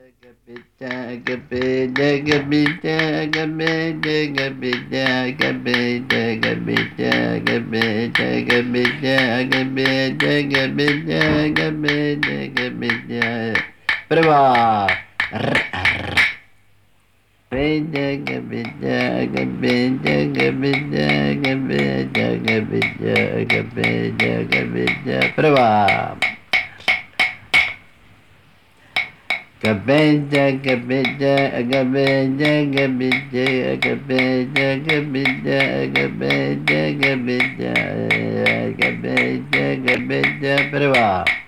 Prova! Prova! Gabeja, gabeja, gabeja, gabeja, gabeja, gabeja, gabeja, gabeja, gabeja, gabeja, prova.